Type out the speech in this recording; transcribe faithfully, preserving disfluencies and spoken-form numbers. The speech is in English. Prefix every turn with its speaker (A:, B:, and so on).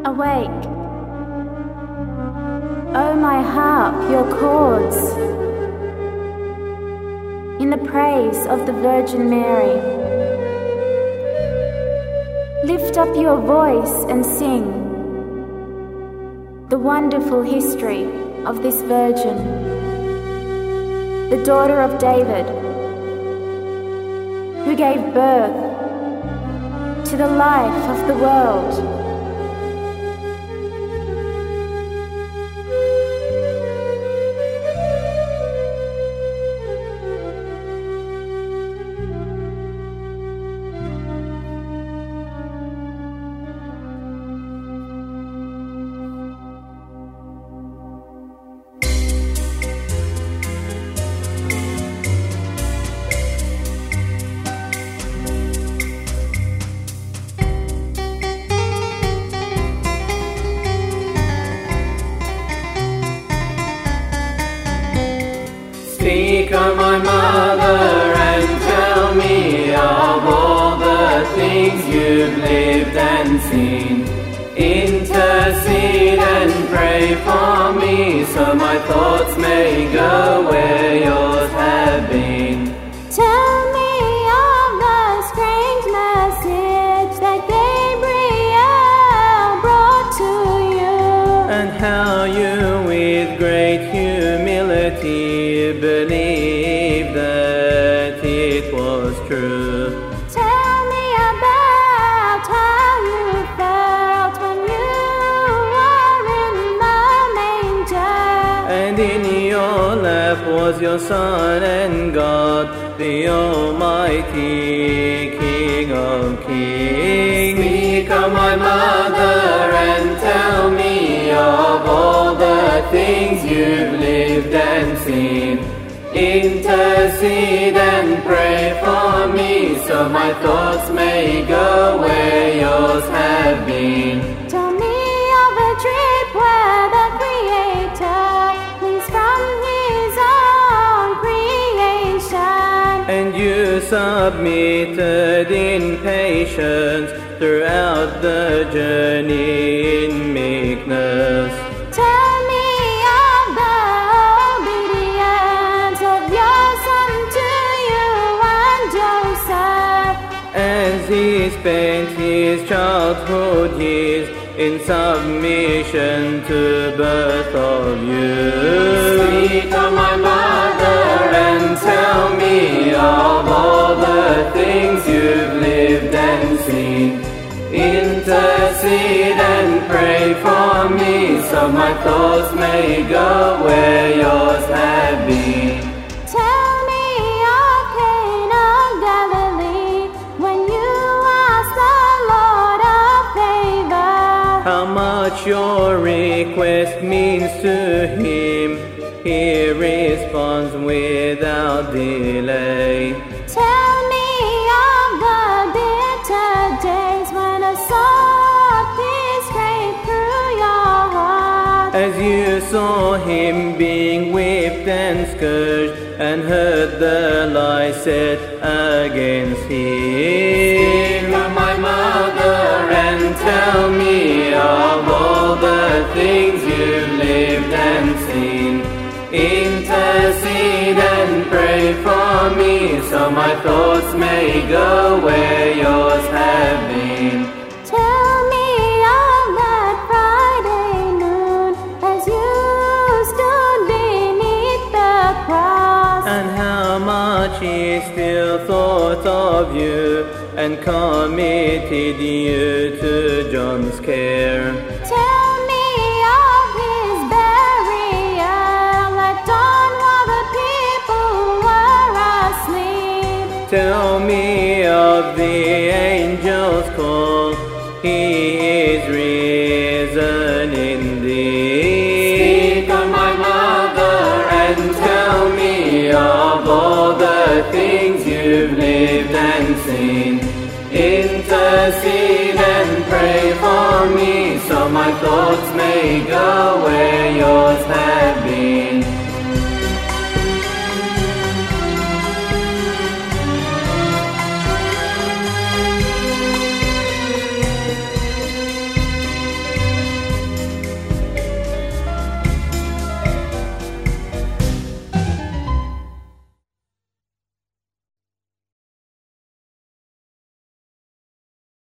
A: Awake, O my harp, your chords, in the praise of the Virgin Mary. Lift up your voice and sing the wonderful history of this Virgin, the daughter of David, who gave birth to the life of the world.
B: Speak, O my mother, and tell me of all the things you've lived and seen. Intercede and pray for me, so my thoughts may go where yours have been.
A: Tell me of the strange message that Gabriel brought to you,
B: and how you with great humility believed that it was true.
A: Tell me about how you felt when you were in the manger,
B: And in your lap was your Son and God, the Almighty King of Kings. Speak, O my mother, and tell me of all the things you've lived and seen. Intercede and pray for me, so my thoughts may go where yours have been.
A: Tell me of a trip where the Creator leads from His own creation,
B: And you submitted in patience throughout the journey in meekness.
A: Tell me of the obedience of your Son to you and Joseph,
B: As he spent his childhood years in submission to birth of you. Speak, O my mother, and tell me of all the things you've lived and seen. Intercede and pray for me, so my thoughts may go where yours have been.
A: tell me of Cana of Galilee, when you asked the Lord of favor.
B: How much your request means to him, he responds without delay.
A: Tell me of the bitter days when a sword pierced straight through your heart,
B: As you saw him being whipped and scourged, and heard the lie set against him. Speak, O my mother, and tell me of all the things you've lived and seen. Intercede and pray for me, so my thoughts may go where yours have been.
A: Tell me of that Friday noon as you stood beneath the cross,
B: And how much he still thought of you, and committed you to John's care.
A: tell me of his burial at dawn while the people were asleep.
B: Tell me of the angel's call, he is risen indeed. Speak, O my mother, and tell me of all the things you've lived and seen. Intercede and pray for me, so my thoughts may go where yours